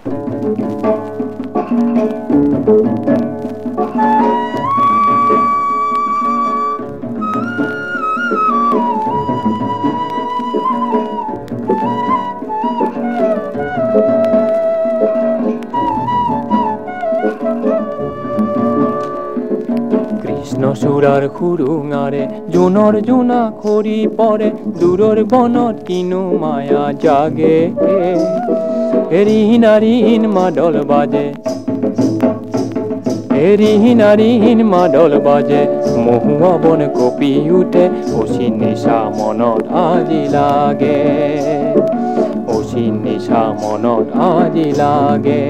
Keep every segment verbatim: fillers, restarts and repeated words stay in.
কৃষ্ণ সুরার খুরুঙারে জুনর জুনা খড়ি পরে দূরর বনত কিনু মায়া জাগে এরিহীন আরিহীন মাদল বাজে এরিহীন আরিহীন মাদল বাজে মহুয়া বন কপি উঠে অসীন নিশা মনত আজি লাগে অসীন নিশা মনত আজি লাগে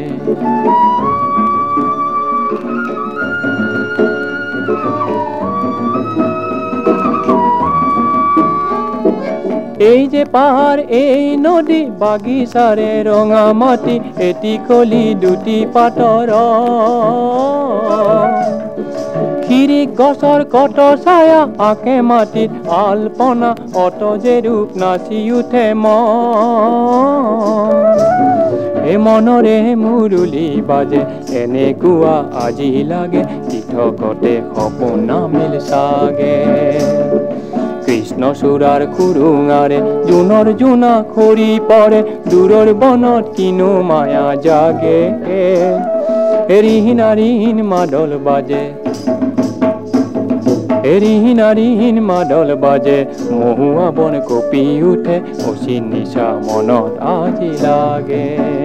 এই যে পাহাড় এই নদী বাগিচারে রঙা মাটি এটি কলি দুটি পাতৰ খিৰি গছৰ কট ছায়া আঁকে মাটিত আলপনা অত যে ৰূপ নাচি উঠে মন এ মনৰে মুৰুলি বাজে এনেকুৱা আজি লাগে তীৰ্থকতে সপোন নামিল চাগে কৃষ্ণ সুরার খুরুঙারে জুনর জুনা খড়ি পরে দূরর বনত কিনু মায়া জাগে এরিহীন আরিহীন মাদল বাজে এরিহীন আরিহীন মাদল বাজে মহুয়া বন কপি উঠে অসীন নিশা মনত আজি লাগে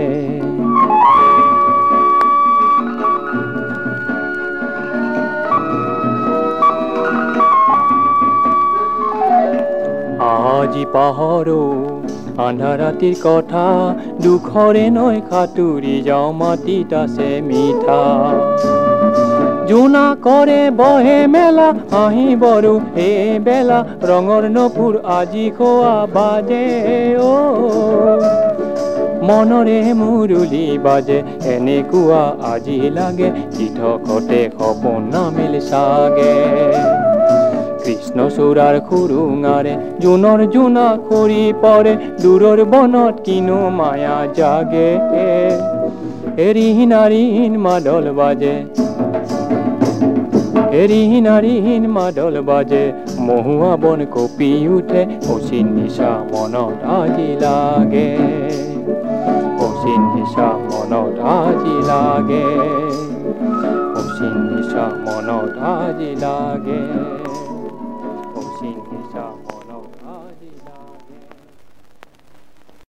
আজি পাহৰো আন্ধাৰ ৰাতিৰ কথা দুখৰে নৈ খাতুৰি যাওঁ মাটিত আছে মিঠা জোনা কৰে বহে মেলা হাঁহি বৰো এই বেলা ৰঙৰ নপুৰ আজি খোৱা বাজে অ মনৰে মুৰুলি বাজে এনেকুৱা আজি লাগে তীৰ্থকতে সপোন নামিল চাগে কৃষ্ণ সুরার খুরুঙারে জুনর জুনা খড়ি পরে দূরর বনত কিনু মায়া জাগে এরিহীন আরিহীন মাদল বাজে এরিহীন আরিহীন মাদল বাজে মহুয়া বন কপি উঠে অসীন নিশা মনত আজি লাগে অসীন নিশা মনত আজি লাগে অসীন নিশা মনত আজি লাগে